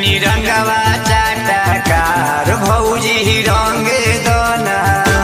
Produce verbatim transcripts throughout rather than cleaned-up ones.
ऐनी रंगवा चाटकार भौजी रंगे दोना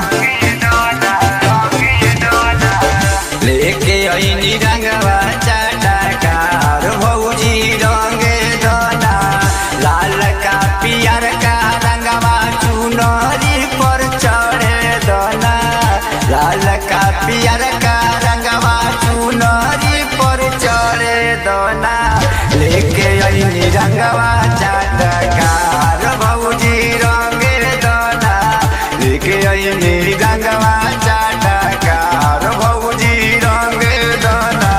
लेके ऐनी रंगवा चाटकार भौजी रंगे दोना लाल का पियर का रंगवा चुनरी पर चढ़े दोना लाल का पियर का रंगवा चुनरी पर चढ़े दोना लेके ऐनी रंगवा चाटकार भौजी रंगे दोना लेके ऐनी रंगवा चाटकार भौजी रंगे दोना।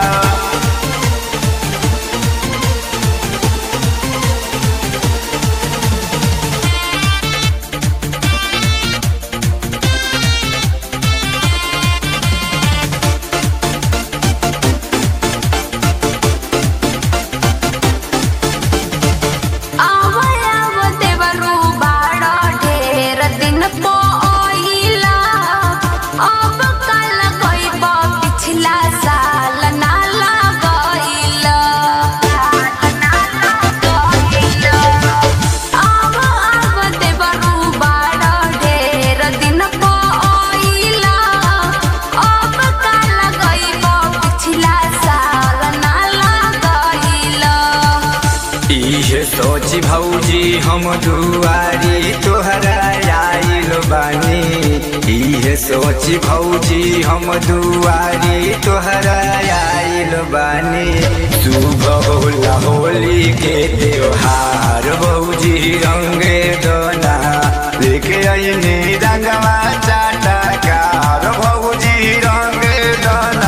सोची भौजी हम दुआरी तोहरा आइल बानी इहे सोची भौजी हम दुआरी तोहरा आइल बानी सुबह होला होली के त्योहार भौजी रंगे दोना लेके ऐनी रंगवा चाटकार भौजी रंगे दोना।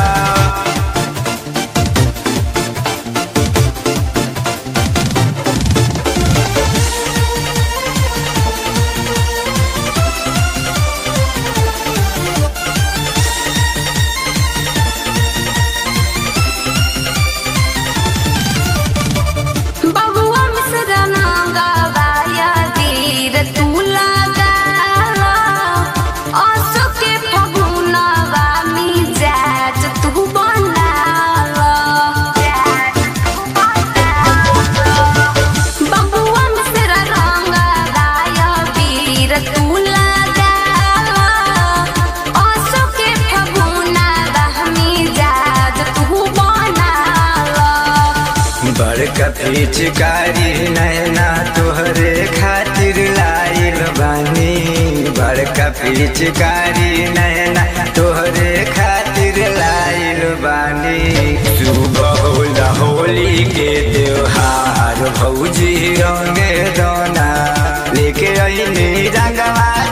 बड़का पिचकारी नैना तोहरे खातिर लाइल बानी बड़का पिचकारी नैना तोहरे खातिर लाइल बानी सुबह होला होली के त्योहार भौजी रंगे दोना लेके ऐनी रंगवा